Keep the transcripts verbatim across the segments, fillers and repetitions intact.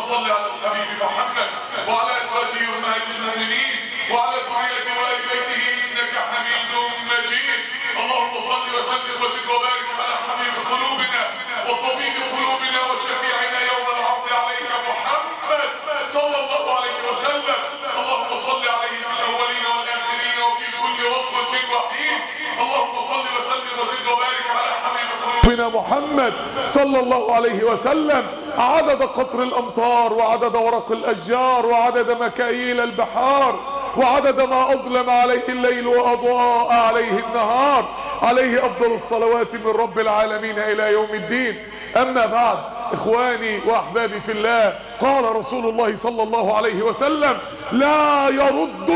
صل على الحبيب محمد وعلى ازواجه امهات المؤمنين وعلى ذريته وآل بيته انك حميد مجيد. اللهم صل وسلم وزد وبارك على حبيب قلوبنا وطبيب قلوبنا وشفيعنا يوم العرض عليك محمد صلى الله عليه وسلم. اللهم صل عليه في الاولين والاخرين وفي كل وقت وحين. اللهم صل وسلم وزد وبارك على حبيب قلوبنا محمد صلى الله عليه وسلم عدد قطر الامطار وعدد ورق الاشجار وعدد مكاييل البحار وعدد ما اظلم عليه الليل واضاء عليه النهار. عليه افضل الصلوات من رب العالمين الى يوم الدين. اما بعد، اخواني واحبابي في الله، قال رسول الله صلى الله عليه وسلم: لا يرد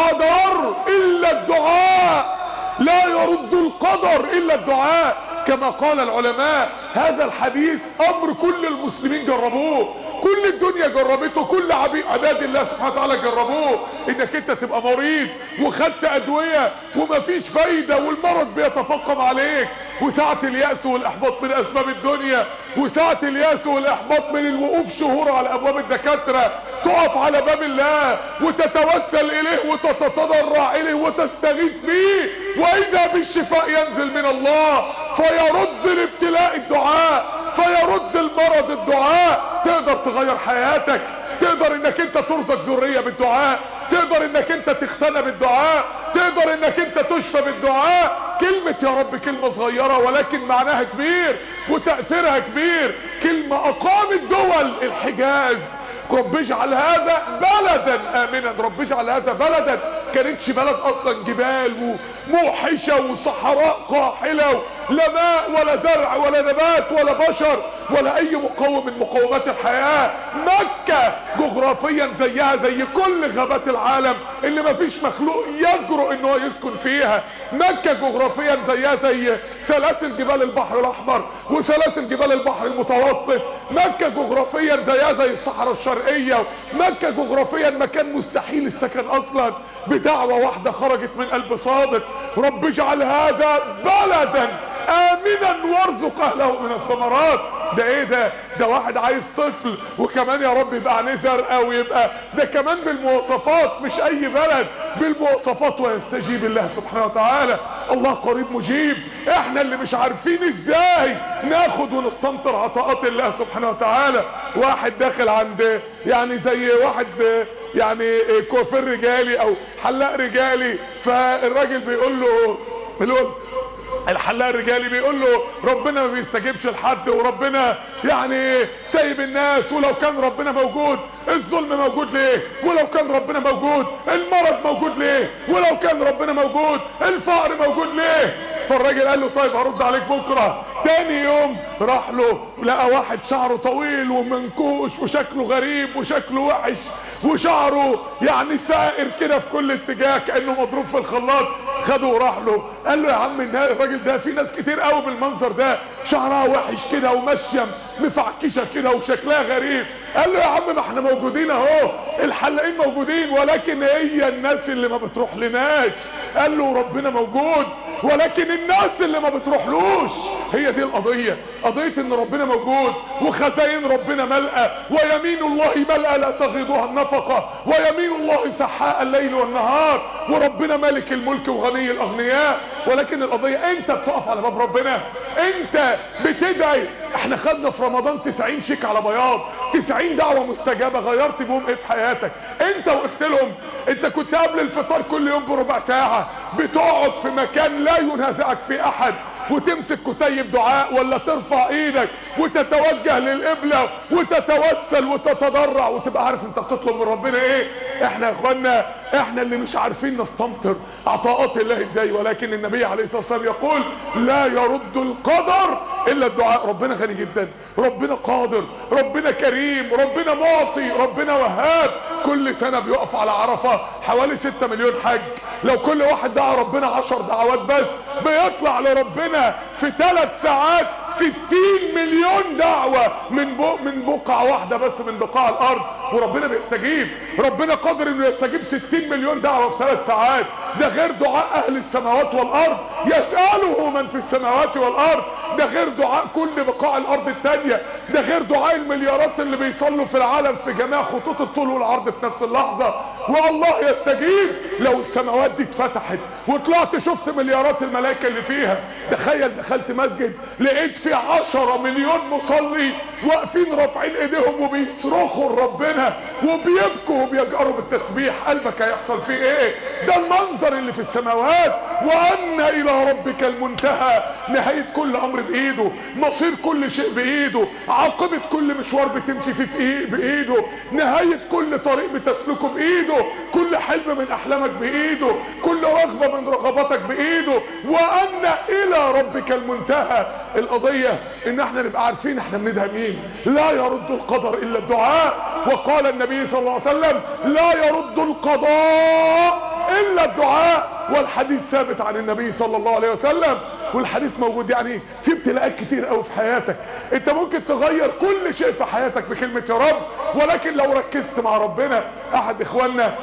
القدر الا الدعاء. لا يرد القدر الا الدعاء. كما قال العلماء، هذا الحديث امر كل المسلمين جربوه، كل الدنيا جربته، كل عباد الله سبحانه وتعالى جربوه. انك انت تبقى مريض وخدت ادوية ومفيش فايدة والمرض بيتفاقم عليك، وساعة اليأس والاحباط من اسباب الدنيا، وساعة اليأس والاحباط من الوقوف شهور على ابواب الدكاترة، تقف على باب الله وتتوسل اليه وتتضرع اليه وتستغيث به، واذا بالشفاء ينزل من الله فيرد الابتلاء الدعاء، فيرد المرض الدعاء. تقدر تغير حياتك، تقدر انك انت ترزق ذرية بالدعاء، تقدر انك انت تختنى بالدعاء، تقدر انك انت تشفى بالدعاء. كلمة يا رب كلمة صغيرة ولكن معناها كبير وتأثيرها كبير. كلمة اقامت دول الحجاز. رب اجعل هذا بلدا امنا، رب اجعل هذا بلدا. كانتش بلد اصلا، جبال وموحشة وصحراء قاحلة، لا ماء ولا زرع ولا نبات ولا بشر ولا اي مقوم من مقومات الحياة. مكة جغرافيا زيها زي كل غابات العالم اللي مفيش مخلوق يجرؤ ان هو يسكن فيها. مكة جغرافيا زيها زي سلاسل جبال البحر الاحمر وسلاسل جبال البحر المتوسط. مكة جغرافيا زيها زي الصحراء الشرقية. مكة جغرافيا مكان مستحيل السكن اصلا، بدعوة واحدة خرجت من قلب صادق: رب اجعل هذا بلدا امنا وارزق اهله من الثمرات. ده ايه ده؟ ده واحد عايز طفل وكمان يا رب يبقى عينيه زرقاء، ويبقى ده كمان بالمواصفات، مش اي بلد، بالمواصفات. ويستجيب الله سبحانه وتعالى. الله قريب مجيب. احنا اللي مش عارفين ازاي ناخد ونستمطر عطاءات الله سبحانه وتعالى. واحد داخل عند يعني زي واحد يعني كوافير رجالي او حلاق رجالي، فالراجل بيقول له بيقول الحلاق الرجالي بيقول له ربنا ما بيستجيبش لحد، وربنا يعني سايب الناس، ولو كان ربنا موجود الظلم موجود ليه؟ ولو كان ربنا موجود المرض موجود ليه؟ ولو كان ربنا موجود الفقر موجود ليه؟ فالراجل قال له طيب هرد عليك بكرة. تاني يوم راح له لقى واحد شعره طويل ومنكوش وشكله غريب وشكله وحش وشعره يعني سائر كده في كل اتجاه كأنه مضروب في الخلاط. خده وراح له قال له يا عم الراجل ده في ناس كتير قوي بالمنظر ده، شعرها وحش كده وماشيه مفعكشه كده وشكلها غريب. قال له يا عم ما احنا موجودين اهو، الحلاقين موجودين، ولكن هي الناس اللي ما بتروح لناش. قال له ربنا موجود ولكن الناس اللي ما بتروحلوش. هي دي القضية، قضية ان ربنا موجود وخزائن ربنا ملأة، ويمين الله ملأة لا تغيضها النفقة، ويمين الله سحاء الليل والنهار، وربنا مالك الملك وغني الاغنياء. ولكن القضية انت بتقف على باب ربنا، انت بتدعي. احنا خدنا في رمضان تسعين شيك على بياض، تسعين دعوة مستجابة. غيرت بهم ايه في حياتك؟ انت وقفت لهم. انت كنت قبل الفطار كل يوم بربع ساعة بتقعد في مكان لا ينازعك في احد وتمسك كتيب دعاء، ولا ترفع ايدك وتتوجه للقبلة وتتوسل وتتضرع وتبقى عارف انت بتطلب من ربنا ايه. احنا يا اخوانا احنا اللي مش عارفين نستمطر عطاءات الله ازاي. ولكن النبي عليه الصلاة والسلام يقول لا يرد القدر الا الدعاء. ربنا غني جدا، ربنا قادر، ربنا كريم، ربنا معطي، ربنا وهاب. كل سنة بيقف على عرفة حوالي ستة مليون حج. لو كل واحد دعا ربنا عشر دعوات بس بيطلع لربنا في ثلاث ساعات ستين مليون دعوة من بق من بقعة واحدة بس من بقاع الارض. وربنا بيستجيب. ربنا قادر انه يستجيب ستين مليون دعوة في ثلاث ساعات، ده غير دعاء اهل السماوات والارض، يسأله من في السماوات والارض، ده غير دعاء كل بقاع الارض التانية، ده غير دعاء المليارات اللي بيصلوا في العالم في جميع خطوط الطول والعرض في نفس اللحظة، والله يستجيب. لو السماوات دي اتفتحت وطلعت شفت مليارات الملائكة اللي فيها، تخيل دخلت مسجد لقيت فيه عشرة مليون مصلي واقفين رافعين ايديهم وبيصرخوا لربنا وبيبكوا وبيجأروا بالتسبيح، قلبك هيحصل فيه ايه؟ ده المنظر اللي في السماوات. وان الى ربك المنتهى، نهاية كل امر بايده، مصير كل شيء بايده، عاقبة كل مشوار بتمشي فيه في بايده، نهاية كل طريق بتسلكه بايده، كل حلم من احلامك بايده، كل رغبة من رغباتك بايده. وان الى ربك المنتهى. القضية ان احنا نبقى عارفين احنا بندعي مين. لا يرد القدر الا الدعاء. وقال النبي صلى الله عليه وسلم لا يرد القضاء الا الدعاء. والحديث ثابت عن النبي صلى الله عليه وسلم، والحديث موجود. يعني في ابتلاءات كتير قوي في حياتك، انت ممكن تغير كل شيء في حياتك بكلمة يا رب، ولكن لو ركزت مع ربنا. احد اخواننا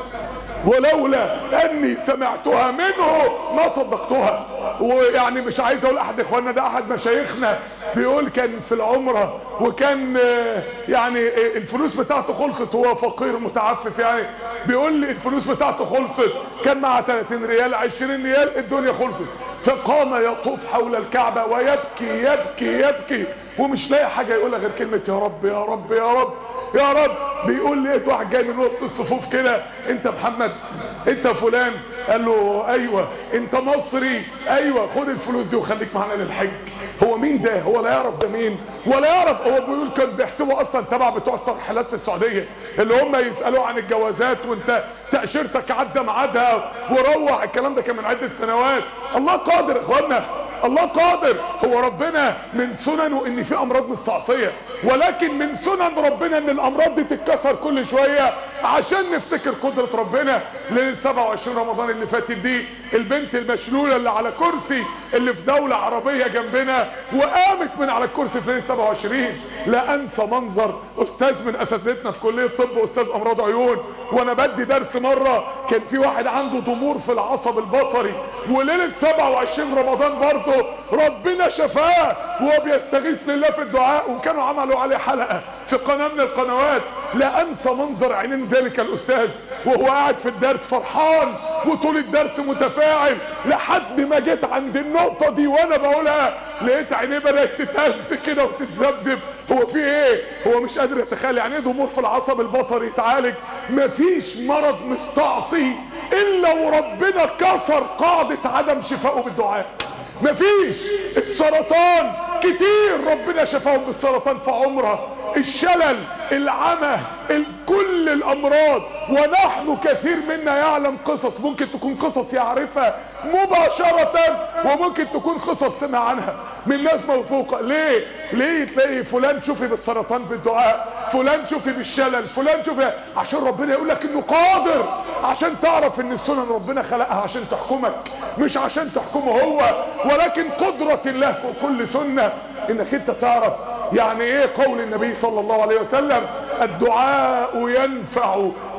ولولا اني سمعتها منه ما صدقتها. ويعني مش عايز اقول احد اخواننا، ده احد مشايخنا بيقول كان في العمرة وكان يعني الفلوس بتاعته خلصت، هو فقير متعفف يعني، بيقول لي الفلوس بتاعته خلصت، كان معاه ثلاثين ريال عشرين ريال الدنيا خلصت، فقام يطوف حول الكعبة ويبكي يبكي يبكي ومش لاقي حاجة يقولها غير كلمة يا رب يا رب يا رب يا رب. بيقول لي لقيت واحد جاي من وسط الصفوف كده، انت محمد انت فلان؟ قال له ايوه. انت مصري؟ ايوه. خد الفلوس دي وخليك معانا للحج. هو مين ده؟ هو لا يعرف ده مين ولا يعرف. هو بيقول كان بيحسبوا اصلا تبع بتوع الترحيلات في السعوديه، اللي هم يسالوه عن الجوازات وانت تاشيرتك عدى ميعادها وروح. الكلام ده كان من عده سنوات. الله قادر اخوانا، الله قادر. هو ربنا من سننه ان في امراض مستعصيه، ولكن من سنن ربنا ان الامراض دي تتكسر كل شويه عشان نفتكر قدره ربنا. ليله سبعة وعشرين رمضان اللي فاتت دي، البنت المشلوله اللي على كرسي اللي في دوله عربيه جنبنا وقامت من على الكرسي في ليله سبعة وعشرين. لا انسى منظر استاذ من اساتذتنا في كليه الطب، استاذ امراض عيون، وانا بدي درس مره كان في واحد عنده ضمور في العصب البصري، وليله سبعة وعشرين رمضان برضه ربنا شفاه وهو بيستغيث لله في الدعاء، وكانوا عملوا عليه حلقه في قناه من القنوات. لا انسى منظر عينين ذلك الاستاذ وهو قاعد في الدرس فرحان وطول الدرس متفاعل، لحد ما جيت عند النقطه دي وانا بقولها لقيت عينيه بدات تتهز كده وتتذبذب. هو في ايه؟ هو مش قادر يتخيل يعني ايه ضمور في العصب البصري يتعالج. مفيش مرض مستعصي الا وربنا كسر قاعده عدم شفائه بالدعاء. مفيش. السرطان كتير ربنا شفاهم بالسرطان في عمره، الشلل، العمى، كل الامراض. ونحن كثير منا يعلم قصص، ممكن تكون قصص يعرفها مباشرة وممكن تكون قصص سمع عنها من ناس موثوقة. ليه؟ ليه تلاقي فلان شوفي بالسرطان بالدعاء، فلان شوفي بالشلل، فلان شوفي، عشان ربنا يقول لك انه قادر، عشان تعرف ان السنن ربنا خلقها عشان تحكمك مش عشان تحكمه هو. ولكن قدرة الله فوق كل سنة انك انت تعرف يعني ايه قول النبي صلى الله عليه وسلم الدعاء ينفع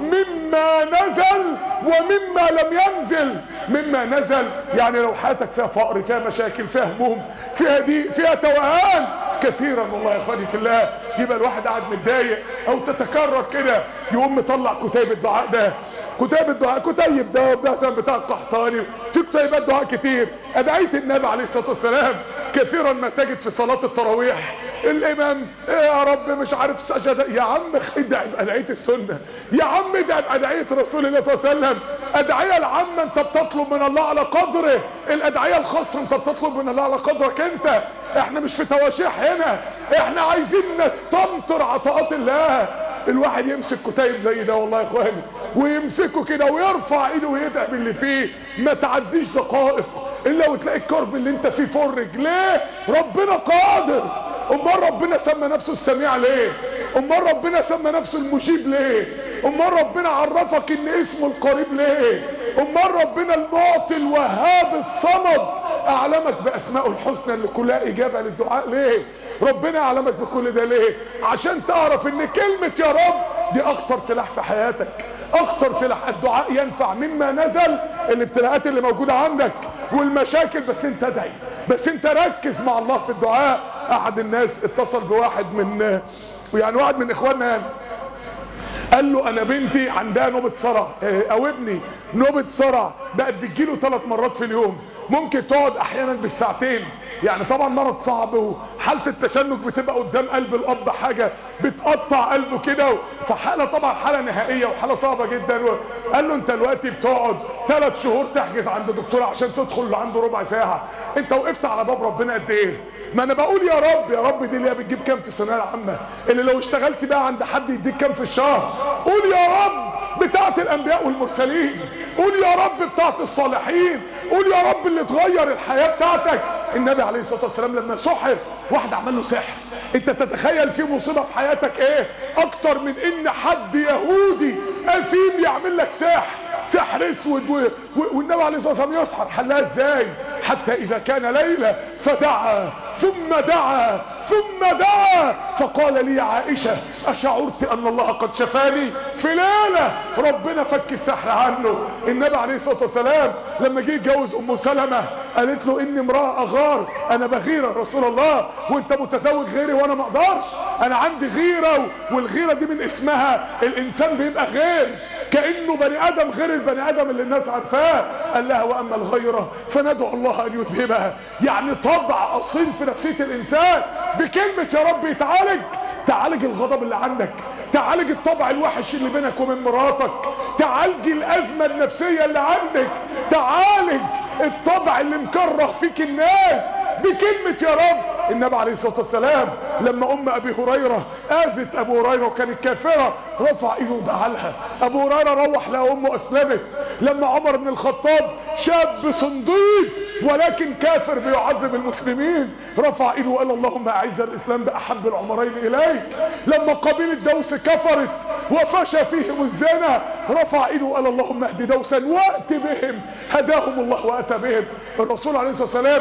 مما نزل ومما لم ينزل. مما نزل يعني لو حياتك فيها فقر، فيها مشاكل، فيها هموم، فيها دي فيها توهان كثيرا والله يا اخواني في الله، يبقى الواحد قاعد متضايق او تتكرر كده يقوم مطلع كتيب الدعاء ده، كتيب الدعاء، كتيب ده مثلا بتاع القحطاني، في كتيبات دعاء كتير. ادعية النبي عليه الصلاه والسلام كثيرا ما تجد في صلاه التراويح الامام إيه يا رب مش عارف سجد، يا عم ادعي بادعيه السنه، يا عم ادعي بادعيه رسول الله صلى الله عليه وسلم. ادعيه العامه انت بتطلب من الله على قدره، الادعيه الخاصه انت بتطلب من الله على قدرك انت. احنا مش في تواشيح هنا، احنا عايزين نستمطر عطاءات الله. الواحد يمسك كتيب زي ده والله يا اخواني ويمسكه كده ويرفع ايده ويدعي باللي فيه، ما تعديش دقائق الا وتلاقي الكرب اللي انت فيه فرج. ليه؟ ربنا قادر. امال ربنا سمى نفسه السميع ليه؟ امال ربنا سمى نفسه المجيب ليه؟ امال ربنا عرفك ان اسمه القريب ليه؟ امال ربنا المعطي الوهاب الصمد اعلمك باسمائه الحسنى اللي كلها اجابة للدعاء ليه؟ ربنا اعلمك بكل ده ليه؟ عشان تعرف ان كلمة يا رب دي اخطر سلاح في حياتك، اخطر سلاح. الدعاء ينفع مما نزل، الابتلاءات اللي موجودة عندك والمشاكل، بس انت ادعي، بس انت ركز مع الله في الدعاء. احد الناس اتصل بواحد من يعني واحد من اخواننا يعني، قال له انا بنتي عندها نوبة صرع او ابني نوبة صرع بقت بتجيله ثلاث مرات في اليوم، ممكن تقعد احيانا بالساعتين، يعني طبعا مرض صعب وحالة التشنج بتبقى قدام قلب الاب حاجة بتقطع قلبه كده، فحالة طبعا حالة نهائية وحالة صعبة جدا. قال له انت دلوقتي بتقعد ثلاث شهور تحجز عند دكتور عشان تدخل عنده ربع ساعة، انت وقفت على باب ربنا قد ايه؟ ما انا بقول يا رب يا رب دي اللي هي بتجيب كام في الثانويه العامه، اللي لو اشتغلت بقى عند حد يديك كام في الشهر. قول يا رب بتاعت الانبياء والمرسلين، قول يا رب بتاعت الصالحين، قول يا رب اللي تغير الحياه بتاعتك. النبي عليه الصلاه والسلام لما سحر واحد عمل له سحر، انت تتخيل في مصيبه في حياتك ايه اكتر من ان حد يهودي اثيم يعمل لك سحر، سحر اسود، والنبي عليه الصلاه والسلام يسحر. حلها ازاي؟ حتى اذا كان ليله فدعا ثم دعا ثم دعا فقال لي عائشه اشعرت ان الله قد شفاني؟ في ليله ربنا فك السحر عنه. النبي عليه الصلاه والسلام لما جه يتجوز ام سلمة قالت له اني امراه اغار، انا بغير يا رسول الله وانت متزوج غيري وانا ما اقدرش، انا عندي غيره، والغيره دي من اسمها الانسان بيبقى غير كانه بني ادم غير البني ادم اللي الناس عارفاه. قال لها واما الغيره فندعو الله ان يذهبها، يعني طبع اصيل في نفسيه الانسان بكلمه يا رب يتعالج. تعالج الغضب اللي عندك، تعالج الطبع الوحش اللي بينك وبين مراتك، تعالج الازمه النفسيه اللي عندك، تعالج الطبع اللي مكره فيك الناس بكلمة يا رب. النبي عليه الصلاة والسلام لما ام ابي هريرة اذت ابو هريرة وكانت كافرة رفع ايده ودعا لها، ابو هريرة روح لها امه اسلمت. لما عمر بن الخطاب شاب صنديق ولكن كافر بيعذب المسلمين رفع ايده وقال اللهم اعز الاسلام باحب العمرين اليك. لما قبيلة دوس كفرت وفشى فيهم الزنا رفع ايده وقال اللهم اهد دوسا وات بهم، هداهم الله واتى بهم. الرسول عليه الصلاة والسلام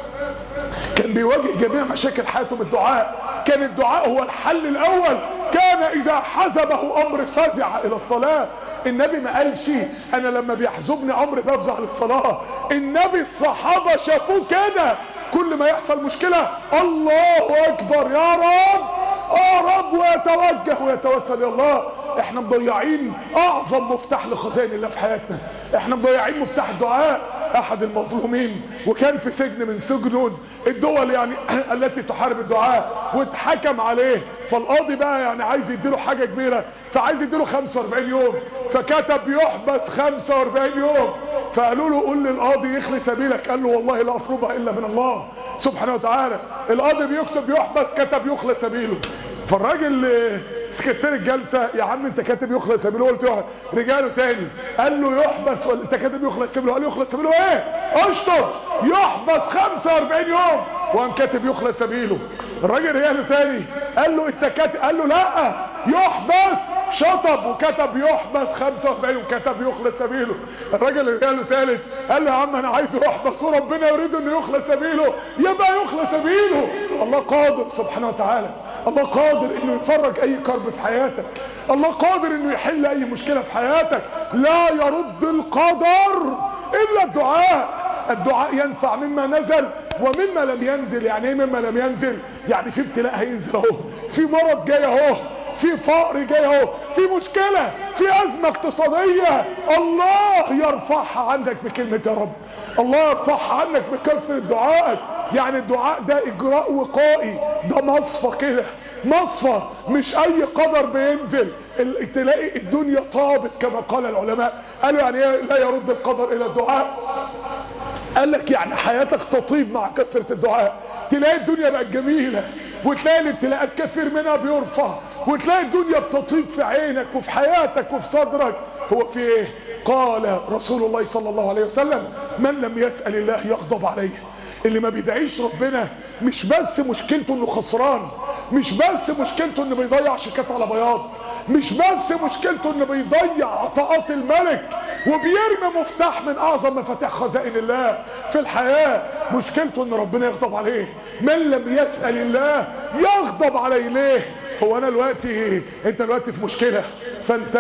كان بيواجه جميع مشاكل حياته بالدعاء، كان الدعاء هو الحل الاول. كان اذا حزبه امر فزع الى الصلاة. النبي ما قالش انا لما بيحزبني امر بفزع للصلاة، النبي الصحابة شافوه كده كل ما يحصل مشكلة الله اكبر يا رب يا رب ويتوجه ويتوسل الى الله. احنا مضيعين اعظم مفتاح لخزائن الله في حياتنا، احنا مضيعين مفتاح الدعاء. احد المظلومين وكان في سجن من سجن الدول يعني التي تحارب الدعاء واتحكم عليه، فالقاضي بقى يعني عايز يديله حاجة كبيرة فعايز يديله خمسة واربعين يوم، فكتب يحبس خمسة واربعين يوم. فقالوا له قول للقاضي يخلي سبيلك، قال له والله لا اطلبها الا من الله سبحانه وتعالى. القاضي بيكتب يحبس كتب يخلى سبيله. فالراجل سكرتير الجلسة يا عم انت كاتب يخلى سبيله، قلت له رجاله تاني قال له يحبس ولا انت كاتب يخلى سبيله؟ قال له يخلى سبيله ايه اشطر يحبس خمسة واربعين يوم وقام كاتب يخلى سبيله. الراجل رجاله تاني قال له انت كاتب، قال له لا يحبس، شطب وكتب يحبس خمسة واربعين وكتب يخلى سبيله. الراجل رجاله تالت قال له يا عم انا عايزه يحبس وربنا يريد انه يخلى سبيله يبقى يخلى سبيله. الله قادر سبحانه وتعالى، الله قادر انه يفرج اي كرب في حياتك، الله قادر انه يحل اي مشكلة في حياتك. لا يرد القدر الا الدعاء. الدعاء ينفع مما نزل ومما لم ينزل. يعني ايه مما لم ينزل؟ يعني في ابتلاء هينزل اهو، في مرض جاي اهو، في فقر جاي اهو، في مشكلة، في ازمة اقتصادية، الله يرفعها عنك بكلمة يا رب، الله يرفعها عنك بكثرة دعائك. يعني الدعاء ده اجراء وقائي، ده مصفى كده، مصفى مش اي قدر بينزل. تلاقي الدنيا طابت كما قال العلماء. قالوا يعني لا يرد القدر الى الدعاء؟ قال لك يعني حياتك تطيب مع كثرة الدعاء، تلاقي الدنيا بقت جميلة وتلاقي الابتلاءات كثير منها بيرفع وتلاقي الدنيا بتطيب في عينك وفي حياتك وفي صدرك. هو في ايه؟ قال رسول الله صلى الله عليه وسلم من لم يسأل الله يغضب عليه. اللي ما بيدعيش ربنا مش بس مشكلته انه خسران، مش بس مشكلته انه بيضيع شيكات على بياض، مش بس مشكلته انه بيضيع عطاءات الملك، وبيرمي مفتاح من اعظم مفاتيح خزائن الله في الحياة. مشكلته ان ربنا يغضب عليه. من لم يسأل الله يغضب عليه. ليه؟ هو انا دلوقتي انت دلوقتي في مشكلة، فانت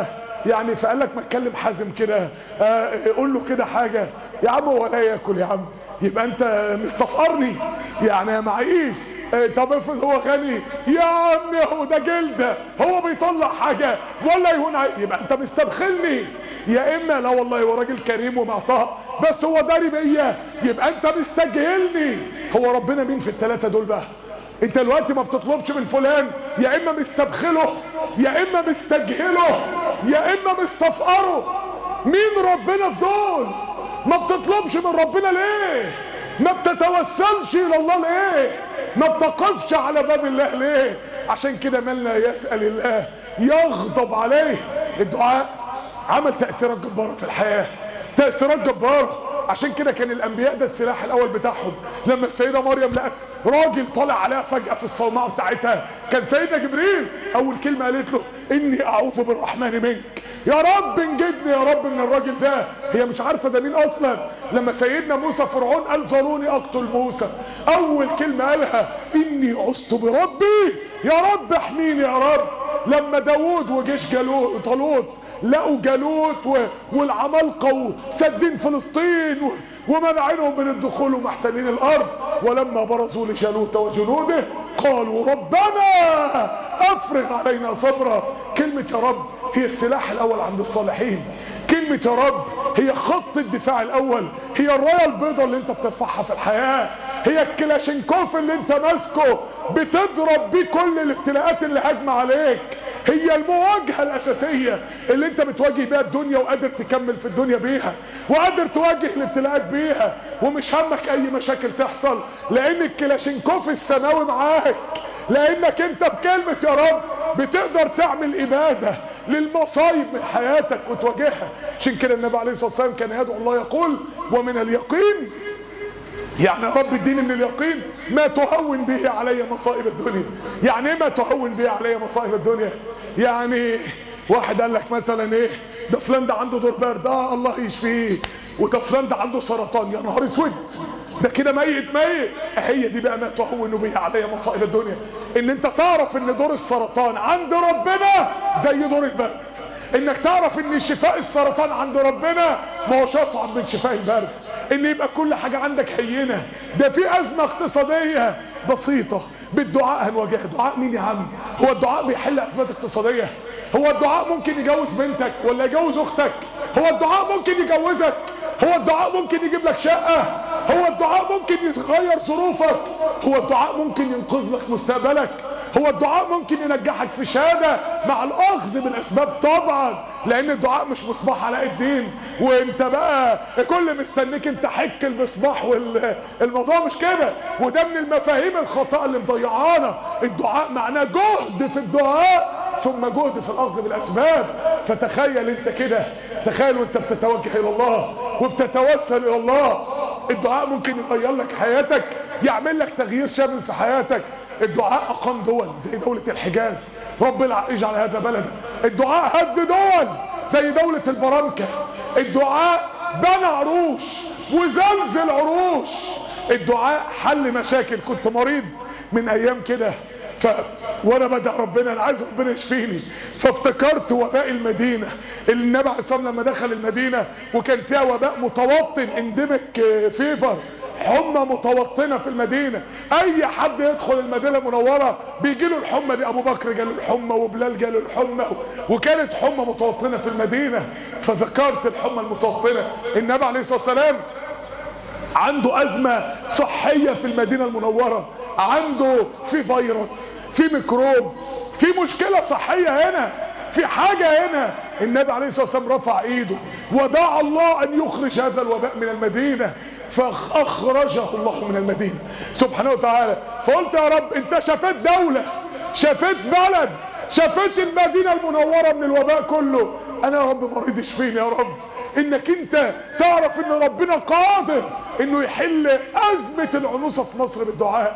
يعني فقال لك ما اتكلم حازم كده، قول له كده حاجة يا عم ولا ياكل يا عم، يبقى انت مستفقرني يعني معيش. طب افرض هو غني يا عم هو ده جلده، هو بيطلع حاجة ولا يهون عليه، يبقى انت مستبخلني. يا اما لا والله هو راجل كريم ومعطاء بس هو داري بيا، يبقى انت مستجهلني. هو ربنا مين في الثلاثة دول بقى؟ انت دلوقتي ما بتطلبش من فلان، يا اما مستبخله يا اما مستجهله يا اما مستفقره. مين ربنا في دول؟ ما بتطلبش من ربنا ليه؟ ما بتتوسلش الى الله ليه؟ ما بتقفش على باب الله ليه؟ عشان كده من لا يسأل الله يغضب عليه. الدعاء عمل تأثيرات جبارة في الحياة، تأثيرات جبارة. عشان كده كان الانبياء ده السلاح الاول بتاعهم. لما السيدة مريم لقت راجل طالع عليها فجأة في الصومعة ساعتها، كان سيدنا جبريل اول كلمة قالت له اني اعوذ بالرحمن منك، يا رب انجدني يا رب من الراجل ده. هي مش عارفة ده مين اصلا. لما سيدنا موسى فرعون قال ذروني اقتل موسى، اول كلمة قالها اني عذت بربي، يا رب احميني يا رب. لما داوود وجيش جالوت طالوت لقوا جالوت والعمالقة وسدين فلسطين ومنعينهم من الدخول ومحتلين الارض، ولما برزوا لجالوت وجنوده قالوا ربنا افرغ علينا صبرا. كلمة يا رب هي السلاح الاول عند الصالحين. كلمة يا رب هي خط الدفاع الاول، هي الراية البيضاء اللي انت بترفعها في الحياة، هي الكلاشينكوف اللي انت ماسكه بتضرب بيه كل الابتلاءات اللي هاجمة عليك، هي المواجهة الاساسية اللي انت بتواجه بيها الدنيا وقادر تكمل في الدنيا بيها وقادر تواجه الابتلاءات بيها ومش همك اي مشاكل تحصل، لان الكلاشينكوف السماوي معاك، لانك انت بكلمة يا رب بتقدر تعمل ابادة للمصايب من حياتك وتواجهها. عشان كده النبي عليه الصلاة والسلام كان يدعو الله يقول ومن اليقين، يعني يا رب اديني من اليقين ما تهون به علي مصائب الدنيا. يعني ايه ما تهون به علي مصائب الدنيا؟ يعني واحد قال لك مثلا ايه ده فلان ده عنده دور برد، اه الله يشفيه، وده فلان ده عنده سرطان، يا نهار اسود ده كده ميت ميت. هي دي بقى ما تهون به علي مصائب الدنيا، ان انت تعرف ان دور السرطان عند ربنا زي دور البرد، انك تعرف ان شفاء السرطان عند ربنا ما هوش اصعب من شفاء البرد، ان يبقى كل حاجة عندك هينة. ده في ازمة اقتصادية بسيطة بالدعاء هنواجهها. دعاء مين يا عم؟ هو الدعاء بيحل ازمات اقتصادية؟ هو الدعاء ممكن يجوز بنتك ولا يجوز اختك؟ هو الدعاء ممكن يجوزك؟ هو الدعاء ممكن يجيب لك شقة؟ هو الدعاء ممكن يغير ظروفك؟ هو الدعاء ممكن ينقذ لك مستقبلك؟ هو الدعاء ممكن ينجحك في شهادة مع الاخذ بالاسباب طبعا، لان الدعاء مش مصباح علاء الدين وانت بقى كل مستنيك انت حك المصباح، والموضوع مش كده. وده من المفاهيم الخاطئة اللي مضيعانا. الدعاء معناه جهد في الدعاء ثم جهد في الاخذ بالاسباب. فتخيل انت كده، تخيل وانت بتتوجه الى الله وبتتوسل الى الله، الدعاء ممكن يغير لك حياتك، يعمل لك تغيير شامل في حياتك. الدعاء اقام دول زي دولة الحجاز، ربنا اجعل هذا بلدا. الدعاء هد دول زي دولة البرامكة. الدعاء بنى عروش وزلزل عروش. الدعاء حل مشاكل. كنت مريض من ايام كده ف... وانا بدأ ربنا انا عايز ربنا يشفيني، فافتكرت وباء المدينة. النبي عليه الصلاة والسلام لما دخل المدينة وكان فيها وباء متوطن انديميك فيفر، حمى متوطنة في المدينة، اي حد يدخل المدينة المنورة بيجي له الحمى دي. ابو بكر جاله الحمى وبلال جاله الحمى، وكانت حمى متوطنة في المدينة. فذكرت الحمى المتوطنة. النبي عليه الصلاة والسلام عنده ازمة صحية في المدينة المنورة، عنده في فيروس، في ميكروب، في مشكلة صحية هنا، في حاجة هنا. النبي عليه الصلاة والسلام رفع ايده ودعا الله ان يخرج هذا الوباء من المدينة، فاخرجه الله من المدينة سبحانه وتعالى. فقلت يا رب انت شفيت دولة، شفيت بلد، شفيت المدينة المنورة من الوباء كله. انا يا رب مريض اشفيني يا رب. انك انت تعرف ان ربنا قادر انه يحل ازمة العنوسة في مصر بالدعاء.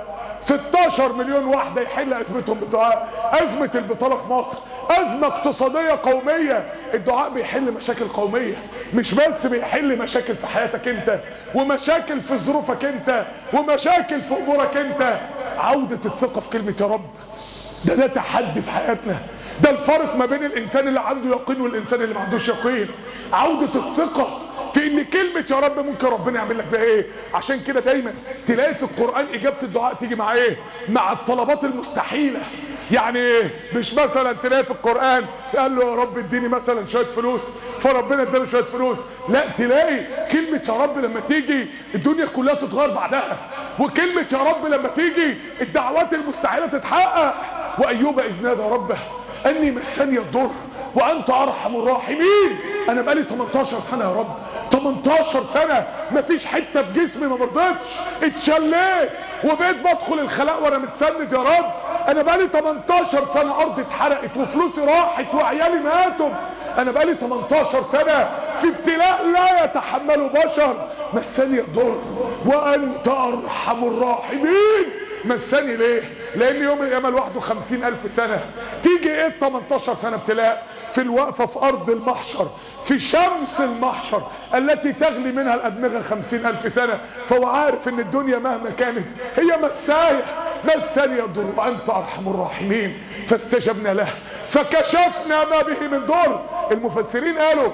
ستاشر مليون واحدة يحل ازمتهم بالدعاء. ازمة البطالة في مصر ازمة اقتصادية قومية، الدعاء بيحل مشاكل قومية، مش بس بيحل مشاكل في حياتك انت ومشاكل في ظروفك انت ومشاكل في امورك انت. عودة الثقة في كلمة يا رب ده ده تحدي في حياتنا، ده الفرق ما بين الانسان اللي عنده يقين والانسان اللي ما عندوش يقين. عودة الثقة في ان كلمة يا رب ممكن ربنا يعمل لك بها ايه. عشان كده دايما تلاقي في القرآن اجابة الدعاء تيجي مع ايه؟ مع الطلبات المستحيلة. يعني ايه؟ مش مثلا تلاقي في القرآن قال له يا رب اديني مثلا شوية فلوس فربنا اداله شوية فلوس، لا تلاقي كلمة يا رب لما تيجي الدنيا كلها تتغير بعدها، وكلمة يا رب لما تيجي الدعوات المستحيلة تتحقق. وايوب اذ نادى ربه اني مسني الضر وانت ارحم الراحمين. انا بقالي تمنتاشر سنة يا رب، تمنتاشر سنة مفيش حتة في جسمي ما مرضتش، اتشليت وبقيت بدخل الخلاء وانا متسند يا رب. انا بقالي تمنتاشر سنة ارضي اتحرقت وفلوسي راحت وعيالي ماتوا. انا بقالي تمنتاشر سنة في ابتلاء لا يتحمله بشر. مسني الضر وانت ارحم الراحمين. مسني ليه؟ لان يوم القيامة لوحده خمسين الف سنة. تيجي ايه تمنتاشر سنة ابتلاء في الوقفة في ارض المحشر في شمس المحشر التي تغلي منها الادمغة خمسين الف سنة. فهو عارف ان الدنيا مهما كانت هي مساية. مسني الضر وانت ارحم الراحمين فاستجبنا له فكشفنا ما به من ضر. المفسرين قالوا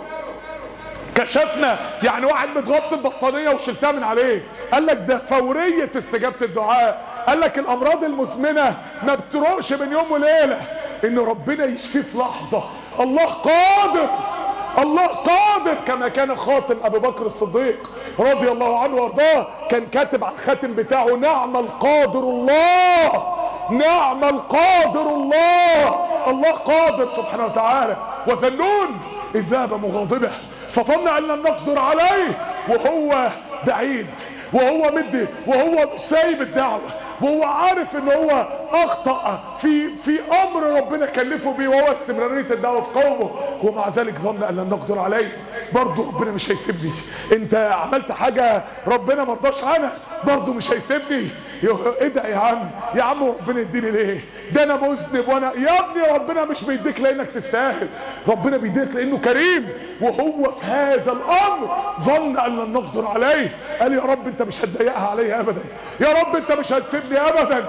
كشفنا يعني واحد متغطي ببطانيه وشلتها من عليه. قال لك ده فوريه استجابه الدعاء. قال لك الامراض المزمنه ما بتروقش من يوم وليله، ان ربنا يشفيه في لحظه. الله قادر، الله قادر. كما كان خاتم ابو بكر الصديق رضي الله عنه وارضاه كان كاتب على الخاتم بتاعه نعم القادر الله، نعم القادر الله. الله قادر سبحانه وتعالى. وذنون اذ ذهب مغاضبه فظن ان لم نقدر عليه وهو بعيد وهو مدي وهو سايب الدعوة وهو عارف ان هو اخطأ في في امر ربنا كلفه بيه وهو استمرارية الدعوة في قومه، ومع ذلك ظن ان لم نقدر عليه. برضه ربنا مش هيسيبني. انت عملت حاجة ربنا ما رضاش عنها برضه مش هيسيبني. ايه ده يا عم؟ يا عم ربنا يديني ليه؟ ده انا مذنب وانا يا ابني ربنا مش بيديك لانك تستاهل، ربنا بيديك لانه كريم. وهو في هذا الامر ظن ان لن نقدر عليه. قال يا رب انت مش هتضيقها علي ابدا، يا رب انت مش هتسيبني ابدا.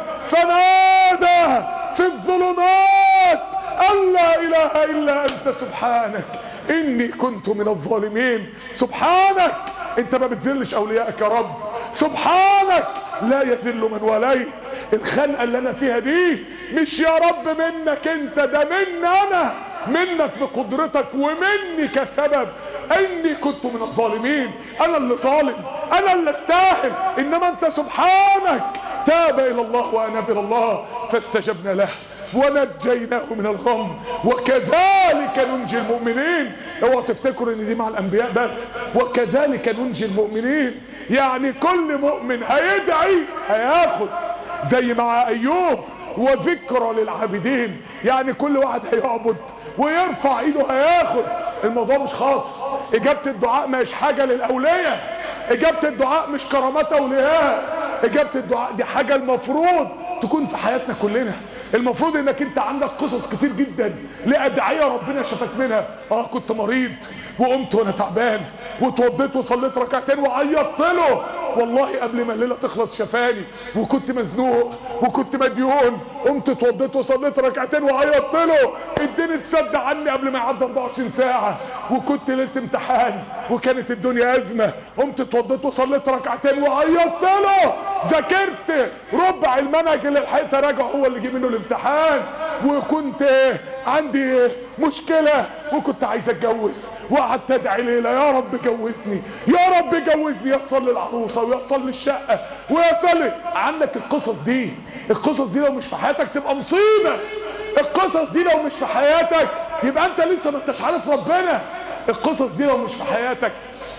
فنادى في الظلمات ان لا اله الا انت سبحانك اني كنت من الظالمين. سبحانك انت ما بتذلش اوليائك يا رب، سبحانك لا يذل من وليت. الخنقه اللي انا فيها دي مش يا رب منك انت، ده مني انا، منك بقدرتك ومني كسبب اني كنت من الظالمين. انا اللي ظالم، انا اللي استاهل، انما انت سبحانك. تاب الى الله واناب الى الله فاستجبنا له ونجيناه من الغم وكذلك ننجي المؤمنين. اوعوا تفتكروا ان دي مع الانبياء بس، وكذلك ننجي المؤمنين. يعني كل مؤمن هيدعي هياخد زي مع ايوب وذكرى للعابدين. يعني كل واحد هيعبد ويرفع ايده هياخد. الموضوع مش خاص، اجابة الدعاء مش حاجة للاولياء، اجابة الدعاء مش كرامات اولياء، اجابة الدعاء دي حاجة المفروض تكون في حياتنا كلنا. المفروض انك انت عندك قصص كتير جدا لادعية ربنا شفاك منها. اه كنت مريض وقمت وانا تعبان وتوضيت وصليت ركعتين وعيطت له، والله قبل ما الليله تخلص شفاني. وكنت مزنوق وكنت مديون، قمت اتوضيت وصليت ركعتين وعيطت له، الدين اتسد عني قبل ما يعدي اربعة وعشرين ساعه. وكنت ليله امتحان وكانت الدنيا ازمه، قمت اتوضيت وصليت ركعتين وعيطت له. ذاكرت ربع المنهج اللي لحقت اراجعه هو اللي جه منه الامتحان. وكنت عندي مشكله وكنت عايز اتجوز وقعدت ادعي ليله يا رب جوزني، يا رب جوزني، يصل للعروسه ويصل للشقه ويصل. عندك القصص دي، القصص دي لو مش في حياتك تبقى مصيبه. القصص دي لو مش في حياتك يبقى انت لسه ما انتش عارف ربنا. القصص دي لو مش في حياتك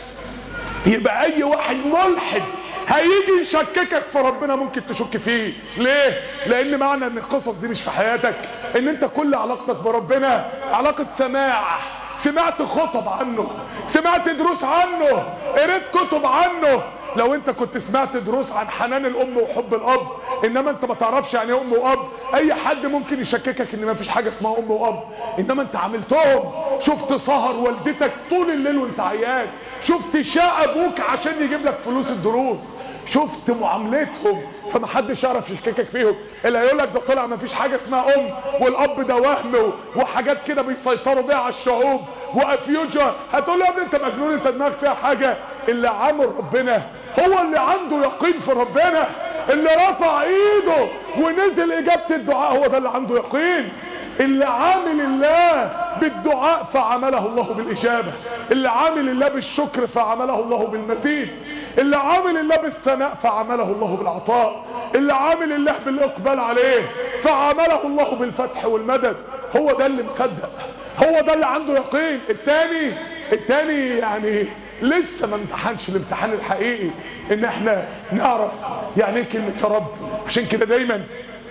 يبقى اي واحد ملحد هيجي يشككك في ربنا ممكن تشك فيه. ليه؟ لان معنى ان القصص دي مش في حياتك ان انت كل علاقتك بربنا علاقة سماع، سمعت خطب عنه، سمعت دروس عنه، قريت كتب عنه، لو انت كنت سمعت دروس عن حنان الام وحب الاب، انما انت ما تعرفش يعني ايه ام واب. اي حد ممكن يشككك ان ما فيش حاجه اسمها ام واب، انما انت عملتهم. شفت سهر والدتك طول الليل وانت عيان، شفت شاء ابوك عشان يجيب لك فلوس الدروس، شفت معاملتهم، فما حدش يعرف يشككك فيهم. اللي هيقول لك ده طلع ما فيش حاجه اسمها ام والاب ده وهم وحاجات كده بيسيطروا بيها على الشعوب وافيوجا، هتقول له يا ابني انت مجنون، انت دماغك فيها حاجه. اللي عامل ربنا هو اللي عنده يقين في ربنا، اللي رفع ايده ونزل اجابه الدعاء هو ده اللي عنده يقين. اللي عامل الله بالدعاء فعمله الله بالاجابه، اللي عامل الله بالشكر فعمله الله بالمزيد، اللي عامل الله بالثناء فعمله الله بالعطاء، اللي عامل الله بالاقبال عليه فعمله الله بالفتح والمدد. هو ده اللي مصدق، هو ده اللي عنده يقين. التاني التاني يعني لسه ما امتحنش الامتحان الحقيقي ان احنا نعرف يعني ايه كلمه يا رب. عشان كده دايما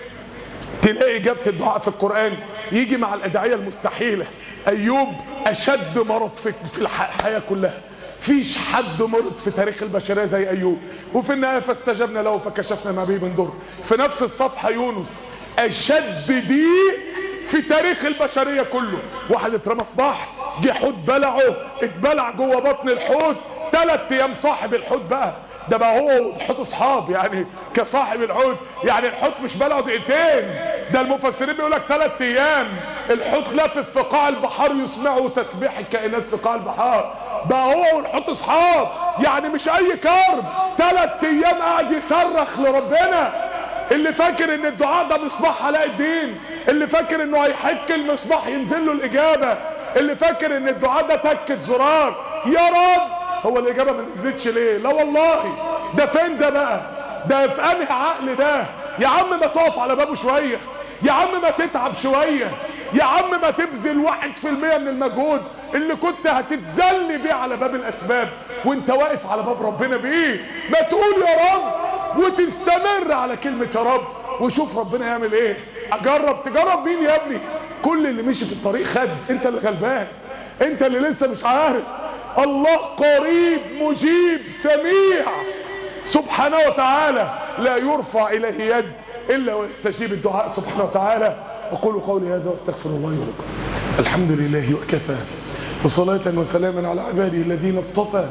تلاقي اجابه الدعاء في القران يجي مع الادعيه المستحيله. ايوب اشد مرض في الحياه كلها، فيش حد مرض في تاريخ البشريه زي ايوب، وفي النهايه فاستجبنا له فكشفنا ما به من ضر. في نفس الصفحه يونس اشد ضيق في تاريخ البشريه كله، واحد اترمى في بحر، جه حوت بلعه، اتبلع جوه بطن الحوت ثلاث ايام. صاحب الحوت بقى ده بقى هو الحوت اصحاب، يعني كصاحب الحوت، يعني الحوت مش بلعه دقيقتين، ده المفسرين بيقول لك ثلاث ايام. الحوت لافف في قاع البحار يسمعوا تسبيح الكائنات في قاع البحار، بقى هو والحوت اصحاب، يعني مش اي كرب. ثلاث ايام قاعد يصرخ لربنا. اللي فاكر ان الدعاء ده مصباح علاء الدين، اللي فاكر انه هيحك المصباح ينزل له الاجابه، اللي فاكر ان الدعاء ده تكه زرار يا رب، هو الاجابه ما نزلتش ليه؟ لا والله، ده فين ده بقى؟ ده في انهي عقل ده؟ يا عم ما تقف على بابه شويه، يا عم ما تتعب شويه، يا عم ما تبذل واحد في المية من المجهود اللي كنت هتتذل بيه على باب الاسباب وانت واقف على باب ربنا بيه. ما تقول يا رب وتستمر على كلمه يا رب وشوف ربنا يعمل ايه. اجرب تجرب مين يا ابني؟ كل اللي مشي في الطريق خد، انت اللي غلبان، انت اللي لسه مش عارف. الله قريب مجيب سميع سبحانه وتعالى، لا يرفع اليه يد الا ويستجيب الدعاء سبحانه وتعالى. اقول قولي هذا واستغفر الله ولكم. الحمد لله وكفى، وصلاة وسلاما على عباده الذين اصطفى.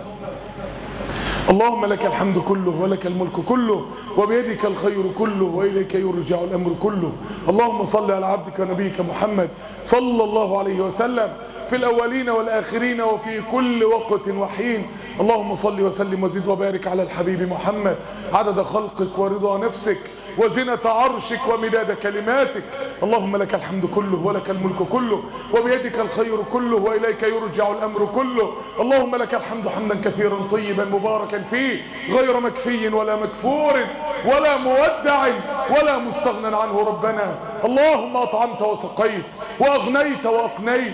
اللهم لك الحمد كله ولك الملك كله وبيدك الخير كله وإليك يرجع الأمر كله. اللهم صل على عبدك ونبيك محمد صلى الله عليه وسلم في الأولين والآخرين وفي كل وقت وحين. اللهم صل وسلم وزد وبارك على الحبيب محمد عدد خلقك ورضا نفسك وزنة عرشك ومداد كلماتك. اللهم لك الحمد كله ولك الملك كله وبيدك الخير كله وإليك يرجع الأمر كله. اللهم لك الحمد حمدا كثيرا طيبا مباركا فيه غير مكفي ولا مكفور ولا مودع ولا مستغنى عنه ربنا. اللهم أطعمت وسقيت وأغنيت وأقنيت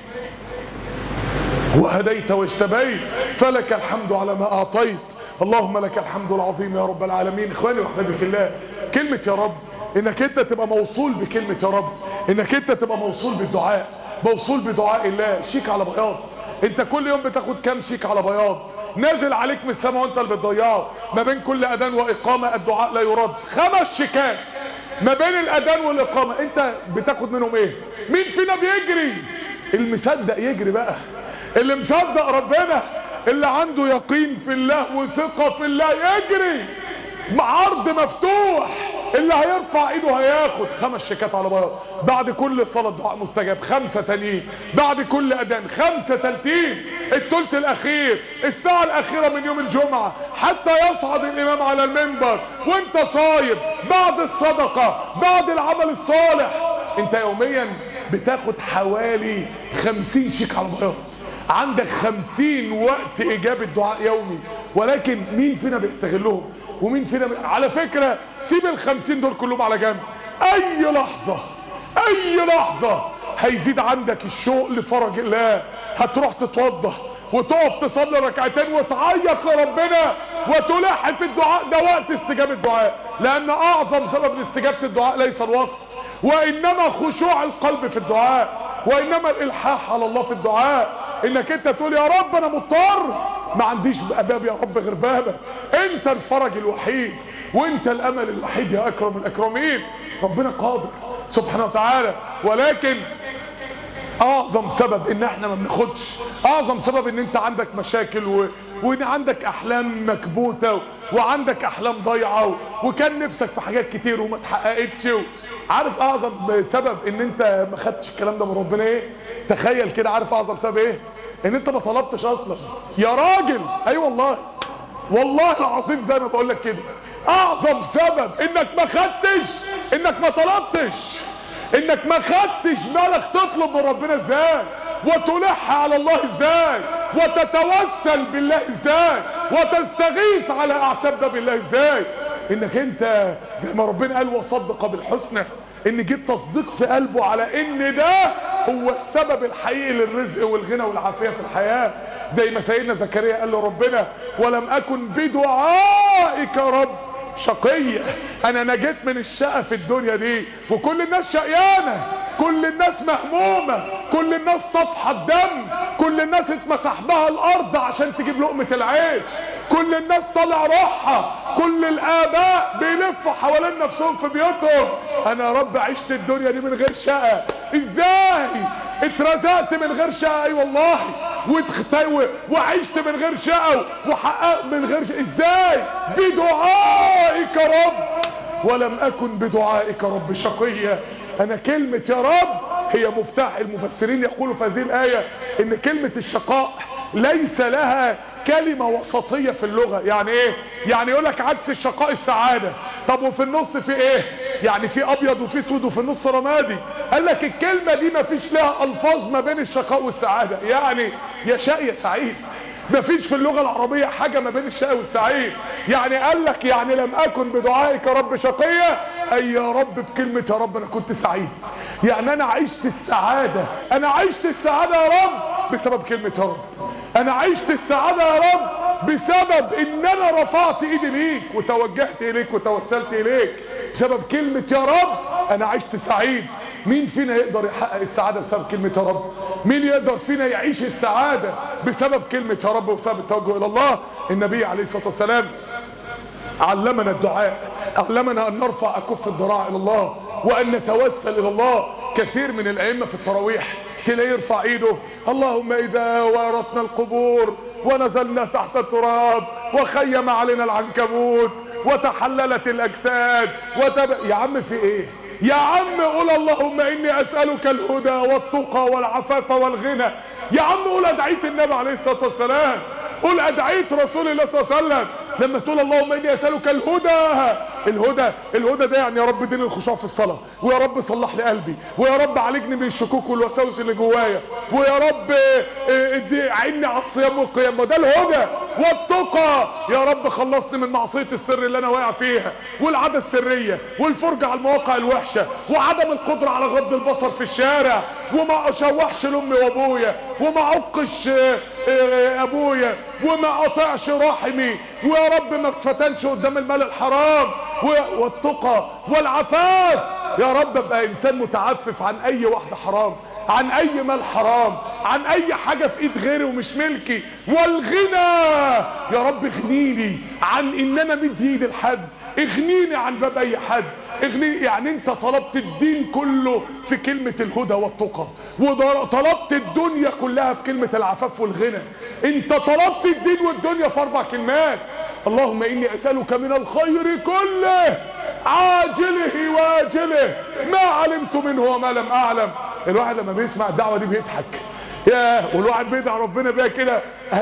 وهديت واجتبيت، فلك الحمد على ما أعطيت. اللهم لك الحمد العظيم يا رب العالمين. اخواني واحبابي في الله، كلمة يا رب، انك انت تبقى موصول بكلمة يا رب، انك انت تبقى موصول بالدعاء، موصول بدعاء الله. شيك على بياض، انت كل يوم بتاخد كام شيك على بياض نازل عليك من السماء وانت اللي بتضيعه؟ ما بين كل اذان واقامة الدعاء لا يرد، خمس شيكات ما بين الاذان والاقامة، انت بتاخد منهم ايه؟ مين فينا بيجري؟ المصدق يجري بقى، اللي مصدق ربنا، اللي عنده يقين في الله وثقة في الله يجري. عرض مفتوح، اللي هيرفع ايده هياخد خمس شيكات على بياض. بعد كل صلاة دعاء مستجاب خمسة تانيين، بعد كل اذان خمسة تالتين، الثلث الاخير، الساعة الاخيرة من يوم الجمعة حتى يصعد الامام على المنبر وانت صايم، بعد الصدقة، بعد العمل الصالح. انت يوميا بتاخد حوالي خمسين شيك على بياض، عندك خمسين وقت اجابة دعاء يومي. ولكن مين فينا بيستغلهم ومين فينا ب... على فكرة سيب الخمسين دول كلهم على جنب، اي لحظة اي لحظة هيزيد عندك الشوق لفرج الله، هتروح تتوضى وتقف تصلي ركعتين وتعيط لربنا وتلح في الدعاء. ده وقت استجابة الدعاء، لان اعظم سبب لاستجابة الدعاء ليس الوقت، وانما خشوع القلب في الدعاء، وانما الالحاح على الله في الدعاء. انك انت تقول يا رب انا مضطر، ما عنديش باب يا رب غير بابك، انت الفرج الوحيد وانت الامل الوحيد يا اكرم الاكرمين. ربنا قادر سبحانه وتعالى. ولكن اعظم سبب ان احنا ما بناخدش، اعظم سبب ان انت عندك مشاكل و... وان عندك احلام مكبوتة و... وعندك احلام ضايعة و... وكان نفسك في حاجات كتير وما اتحققتش و... عارف اعظم سبب ان انت ما خدتش الكلام ده من ربنا ايه؟ تخيل كده، عارف اعظم سبب ايه؟ ان انت ما طلبتش اصلا يا راجل. اي أيوة والله، والله العظيم زي ما بقول لك كده، اعظم سبب انك ما خدتش انك ما طلبتش، انك ما خدتش بالك تطلب من ربنا ازاي، وتلح على الله ازاي، وتتوسل بالله ازاي، وتستغيث على اعتاب بالله ازاي. انك انت زي ما ربنا قال وصدق بالحسنى، ان جيت تصديق في قلبه على ان ده هو السبب الحقيقي للرزق والغنى والعافية في الحياة. زي ما سيدنا زكريا قال له ربنا ولم اكن بدعائك رب شقية، انا نجيت من الشقة في الدنيا دي، وكل الناس شقيانة، كل الناس مهمومة، كل الناس طفحة الدم، كل الناس اتمسح بها الارض عشان تجيب لقمة العيش، كل الناس طالع روحها، كل الاباء بيلفوا حوالين نفسهم في بيوتهم. انا يا رب عشت الدنيا دي من غير شقة، ازاي اترزقت من غير شقة؟ اي والله، وعشت من غير شقة وحققت من غير شقة، ازاي؟ بدعائك رب ولم اكن بدعائك رب شقيا. انا كلمة يا رب هي مفتاح. المفسرين يقولوا في هذه الآية ان كلمة الشقاء ليس لها كلمة وسطية في اللغة. يعني ايه؟ يعني يقولك عكس الشقاء السعادة. طب وفي النص في ايه؟ يعني في ابيض وفي اسود وفي النص رمادي. قال لك الكلمة دي ما فيش لها الفاظ ما بين الشقاء والسعادة، يعني يا شاء يا سعيد، ما فيش في اللغة العربية حاجة ما بين الشقاء والسعيد. يعني قال لك يعني لم اكن بدعائك رب شقيا، اي يا رب بكلمة يا رب انا كنت سعيد، يعني انا عشت السعادة، انا عشت السعادة يا رب بسبب كلمة يا رب، انا عشت السعادة يا رب بسبب ان انا رفعت ايدي ليك وتوجهت اليك وتوسلت اليك، بسبب كلمة يا رب انا عشت سعيد. مين فينا يقدر يحقق السعادة بسبب كلمة يا رب؟ مين يقدر فينا يعيش السعادة بسبب كلمة يا رب وبسبب التوجه الى الله؟ النبي عليه الصلاة والسلام علمنا الدعاء، علمنا ان نرفع اكف الذراع الى الله وان نتوسل الى الله. كثير من الائمة في التراويح تلاقيه يرفع ايده اللهم اذا ورثنا القبور ونزلنا تحت التراب وخيم علينا العنكبوت وتحللت الاجساد وتب... يا عم في ايه؟ يا عم قول اللهم اني اسألك الهدى والتقى والعفاف والغنى. يا عم قول ادعية النبي عليه الصلاة والسلام، قول ادعية رسول الله صلى الله عليه وسلم لما تقول اللهم اني اسألك الهدى. الهدى الهدى ده يعني يا رب اديني الخشوع في الصلاة، ويا رب صلح لي قلبي، ويا رب عالجني من الشكوك والوساوس اللي جوايا، ويا رب ادي عيني على الصيام والقيام. ده الهدى. والتقى يا رب خلصني من معصية السر اللي انا واقع فيها، والعادة السرية، والفرجة على المواقع الوحشة، وعدم القدرة على غض البصر في الشارع، وما اشوحش لامي وابويا، وما عقش ابويا، وما قطعش رحمي، ويا رب ما اتفتنش قدام المال الحرام. والتقى والعفاف يا رب ابقى انسان متعفف عن اي واحدة حرام، عن اي مال حرام، عن اي حاجة في ايد غيري ومش ملكي. والغنى يا رب اغنيني عن ان انا مد ايدي لحد، اغنيني عن باب اي حد، اغنيني. يعني انت طلبت الدين كله في كلمة الهدى والتقى، وطلبت الدنيا كلها في كلمة العفاف والغنى. انت طلبت الدين والدنيا في اربع كلمات. اللهم اني اسألك من الخير كله عاجله واجله ما علمت منه وما لم اعلم. الواحد لما بيسمع الدعوة دي بيضحك، يا والواحد بيدعي ربنا بيها كده،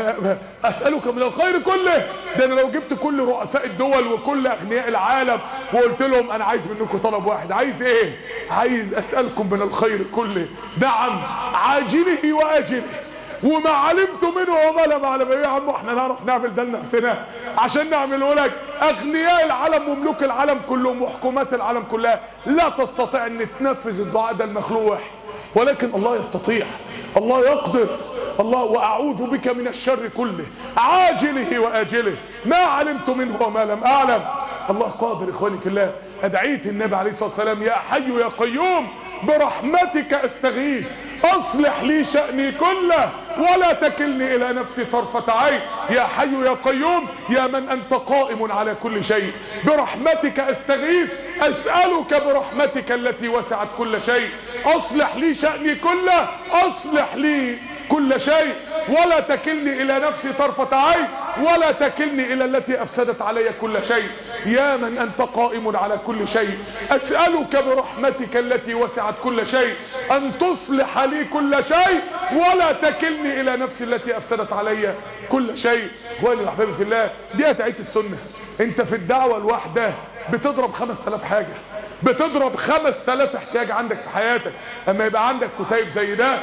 اسألك من الخير كله. ده انا لو جبت كل رؤساء الدول وكل اغنياء العالم وقلت لهم انا عايز منكم طلب واحد، عايز ايه؟ عايز اسألكم من الخير كله، نعم عاجله واجله وما علمت منه وما لم اعلم. ايه يا عم احنا نعرف نعمل ده لنفسنا عشان نعمله لك؟ اغنياء العالم وملوك العالم كلهم وحكومات العالم كلها لا تستطيع ان تنفذ الدعاء ده المخلوق، ولكن الله يستطيع، الله يقدر. الله واعوذ بك من الشر كله عاجله واجله ما علمت منه وما لم اعلم. الله قادر اخواني في الله. ادعيت النبي عليه الصلاة والسلام يا حي يا قيوم برحمتك استغيث اصلح لي شأني كله ولا تكلني الى نفسي طرفة عين. يا حي يا قيوم يا من انت قائم على كل شيء برحمتك استغيث اسألك برحمتك التي وسعت كل شيء اصلح لي شأني كله اصلح لي كل شيء ولا تكلني الى نفسي طرفة عين ولا تكلني الى التي افسدت علي كل شيء. يا من انت قائم على كل شيء اسألك برحمتك التي وسعت كل شيء ان تصلح لي كل شيء ولا تكلني الى نفسي التي افسدت علي كل شيء. اخواني واحبابي في الله، دي ادعية السنة. انت في الدعوة الواحدة بتضرب خمس تلاف حاجة، بتضرب خمس تلاف احتياج عندك في حياتك. اما يبقى عندك كتيب زي ده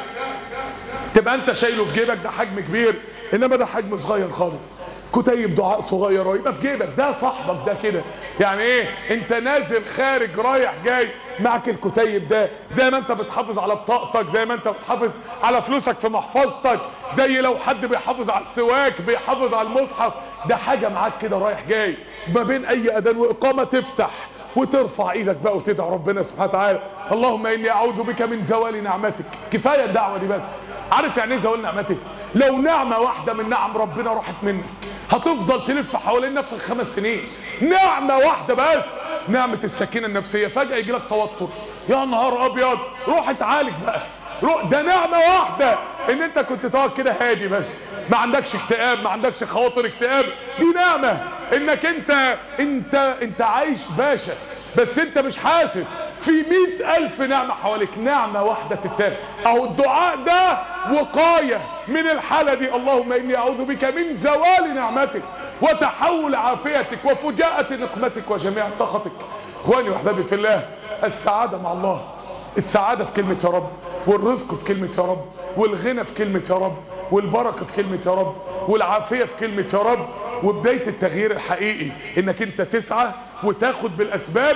تبقى انت شايله في جيبك، ده حجم كبير، انما ده حجم صغير خالص. كتيب دعاء صغير ويبقى في جيبك، ده صاحبك ده كده. يعني ايه؟ انت نازل خارج رايح جاي معك الكتيب ده، زي ما انت بتحافظ على بطاقتك، زي ما انت بتحافظ على فلوسك في محفظتك، زي لو حد بيحافظ على السواك بيحافظ على المصحف، ده حاجة معاك كده رايح جاي ما بين اي اذان واقامة تفتح وترفع ايدك بقى وتدعو ربنا سبحانه وتعالى اللهم اني اعوذ بك من زوال نعمتك. كفاية الدعوة دي بس. عارف يعني ايه زوال نعمتك؟ لو نعمة واحدة من نعم ربنا راحت منك هتفضل تلف حوالين نفسك خمس سنين. نعمة واحدة بس، نعمة السكينة النفسية، فجأة يجي لك توتر، يا نهار ابيض، روح اتعالج بقى. روح، ده نعمة واحدة ان انت كنت تقعد كده هادي بس، ما عندكش اكتئاب، ما عندكش خواطر اكتئاب. دي نعمة انك انت انت انت عايش باشا بس انت مش حاسس. في مئة الف نعمة حواليك، نعمة واحدة تتاخد. اهو الدعاء ده وقاية من الحالة دي. اللهم اني اعوذ بك من زوال نعمتك وتحول عافيتك وفجاءة نقمتك وجميع سخطك. اخواني واحبابي في الله، السعادة مع الله. السعادة في كلمة يا رب، والرزق في كلمة يا رب، والغنى في كلمة يا رب، والبركة في كلمة يا رب، والعافية في كلمة يا رب. وبداية التغيير الحقيقي انك انت تسعى وتاخد بالاسباب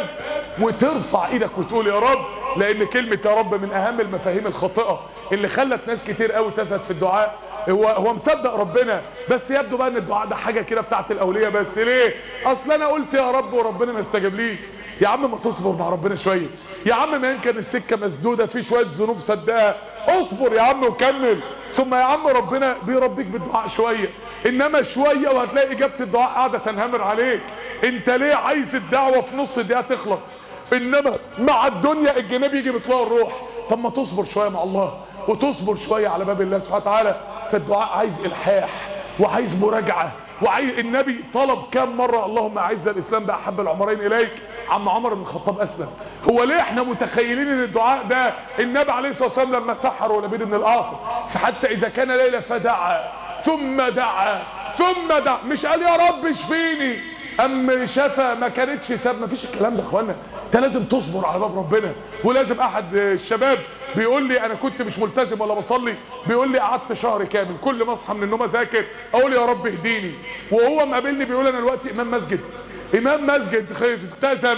وترفع ايدك وتقول يا رب. لان كلمة يا رب من اهم المفاهيم الخاطئة اللي خلت ناس كتير قوي تزهد في الدعاء. هو هو مصدق ربنا بس يبدو بقى ان الدعاء ده حاجة كده بتاعت الاولياء بس. ليه؟ اصل انا قلت يا رب وربنا ما استجابليش. يا عم ما تصبر مع ربنا شوية يا عم، ما يمكن السكة مسدودة في شوية ذنوب صدقها، اصبر يا عم وكمل. ثم يا عم ربنا بيربيك بالدعاء شوية، انما شوية وهتلاقي اجابة الدعاء قاعدة تنهمر عليك. انت ليه عايز الدعوة في نص دقيقة تخلص؟ انما مع الدنيا الجناب يجي بيطلع الروح. طب ما تصبر شوية مع الله وتصبر شوية على باب الله سبحانه وتعالى. فالدعاء عايز الحاح وعايز مراجعة وعايز. النبي طلب كام مرة اللهم اعز الاسلام باحب العمرين اليك؟ عم عمر بن الخطاب اسلم. هو ليه احنا متخيلين ان الدعاء ده النبي عليه الصلاة والسلام لما سحر ولبيد بن الاعصم حتى اذا كان ليلة فدعا ثم دعا ثم دعا، مش قال يا رب اشفيني ام شفى ما كانتش ساب؟ ما فيش الكلام ده يا اخوانا. انت لازم تصبر على باب ربنا. ولازم احد الشباب بيقول لي انا كنت مش ملتزم ولا بصلي، بيقول لي قعدت شهر كامل كل ما اصحى من النوم اذاكر اقول يا رب اهديني. وهو مقابلني بيقول انا دلوقتي امام مسجد، امام مسجد التزم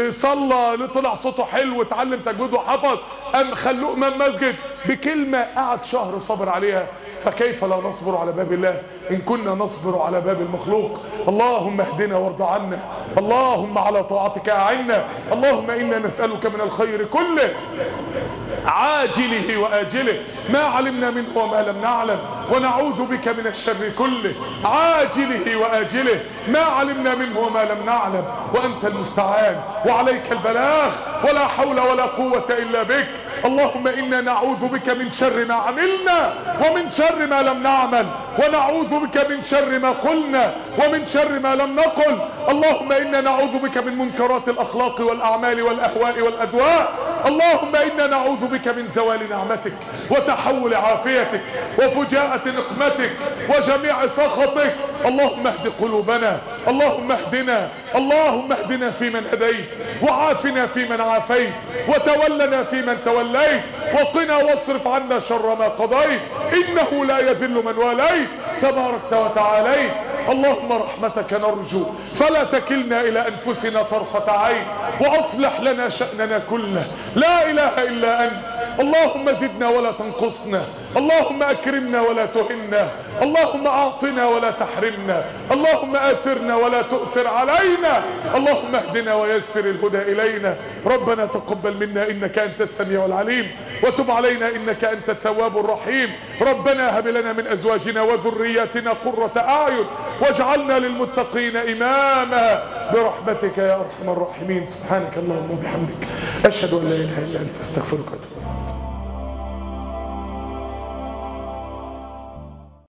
صلى طلع صوته حلو اتعلم تجويد وحفظ، ام خلوه امام مسجد بكلمة قعد شهر صبر عليها. فكيف لا نصبر على باب الله ان كنا نصبر على باب المخلوق؟ اللهم اهدنا وارض عنا، اللهم على طاعتك اعنا، اللهم انا نسألك من الخير كله عاجله واجله ما علمنا منه وما لم نعلم، ونعوذ بك من الشر كله عاجله واجله ما علمنا منه وما لم نعلم، وانت المستعان وعليك البلاغ ولا حول ولا قوة الا بك. اللهم انا نعوذ بك من شر ما عملنا ومن شر ما لم نعمل، ونعوذ بك من شر ما قلنا ومن شر ما لم نقل. اللهم انا نعوذ بك من منكرات الاخلاق والاعمال والاهواء والادواء. اللهم انا نعوذ بك من زوال نعمتك وتحول عافيتك وفجاءة نقمتك وجميع سخطك. اللهم اهد قلوبنا، اللهم اهدنا، اللهم اهدنا فيمن هديت، وعافنا فيمن عافيت، وتولنا فيمن توليت، وقنا واصرف عنا شر ما قضيت، انه لا يذل من واليت تباركت وتعاليت. اللهم رحمتك نرجو فلا تكلنا الى انفسنا طرفة عين، واصلح لنا شأننا كله. لا اله الا انت اللهم زدنا ولا تنقصنا، اللهم اكرمنا ولا تهنا، اللهم اعطنا ولا تحرمنا، اللهم اثرنا ولا تؤثر علينا، اللهم اهدنا ويسر الهدى الينا. ربنا تقبل منا انك انت السميع العليم، وتب علينا انك انت التواب الرحيم. ربنا هب لنا من ازواجنا وذرياتنا قرة اعين واجعلنا للمتقين اماما برحمتك يا ارحم الراحمين. سبحانك اللهم وبحمدك اشهد ان لا اله الا انت استغفرك واتوب اليك.